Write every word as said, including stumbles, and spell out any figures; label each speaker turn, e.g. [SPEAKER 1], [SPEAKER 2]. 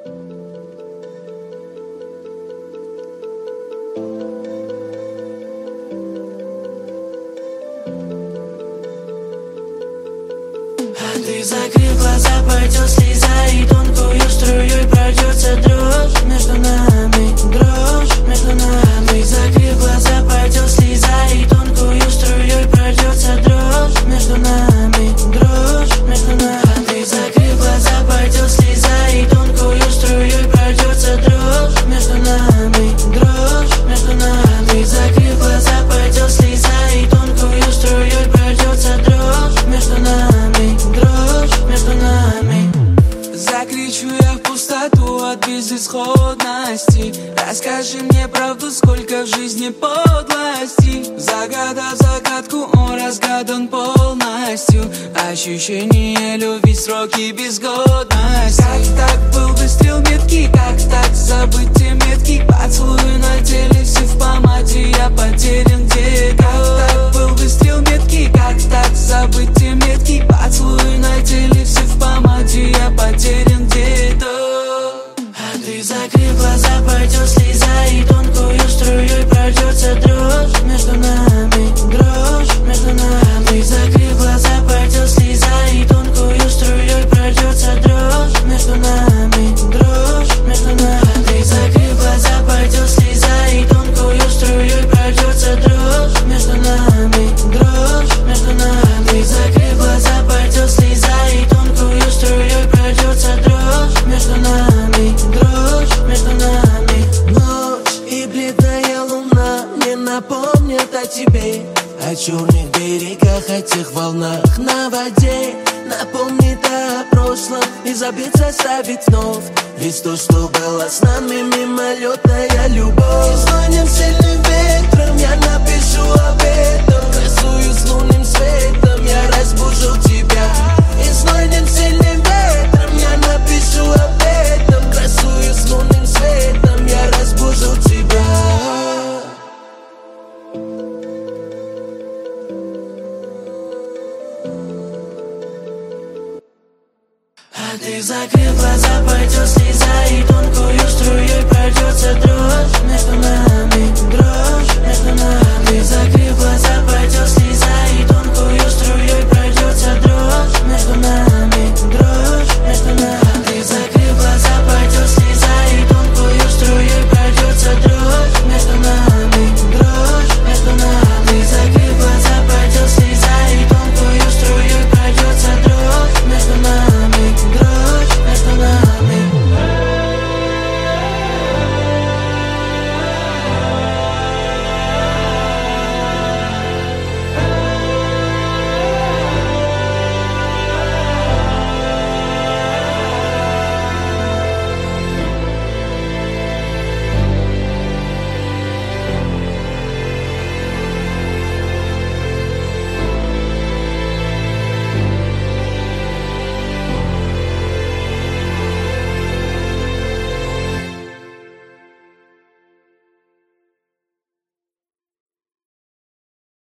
[SPEAKER 1] Ты, закрыв глаза, пойдет слеза, и тонкую струей пройдется дрожь между нами, дрожь между нами. Ты, закрыв глаза, пойдет слеза, и тонкую струей пройдется дрожь между нами, дрожь между нами. Ты, закрыв глаза, пойдет слеза, и тонкую струей пройдется дрожь между нами, дрожь между нами. Ты, закрыв глаза, пойдет слеза, и тонкую струей пройдется дрожь между нами, дрожь между нами.
[SPEAKER 2] Закричу я в пустоту от безысходности. Расскажи мне правду, сколько в жизни подлости. Загадав загадку, он разгадан полностью. Ощущение любви, сроки безгодности. Как так был выстрел меткий, как так забыть те метки. Поцелуй на теле, все в помаде, я потерян где-то. Как так был выстрел меткий, как так забыть те метки. Поцелуй на теле, все в помаде, я потерян где-то.
[SPEAKER 1] А ты, закрыв глаза, пойдет слеза, и тонкую струей пройдется дрожь между нами, дрожь между нами. Ты, закрыв глаза, пойдет слеза, и тонкую струей пройдется дрожь между нами, дрожь между нами. Ты, закрыв глаза, пойдет слеза, и тонкую струей пройдется дрожь между нами, дрожь между нами. Ты, закрыв глаза, пойдет слеза, и тонкую струей пройдется дрожь между нами, дрожь между нами.
[SPEAKER 3] Ночь и бледная луна мне напомнят о тебе, о черных берегах, о тех волнах на воде. Напомнит о прошлом и забыть заставить вновь. Ведь то, что было с нами, мимолетная любовь. И звоним сильным ветром, я напишу об этом. Рисую с лунным светом, я разбужу тебя. И звоним сильным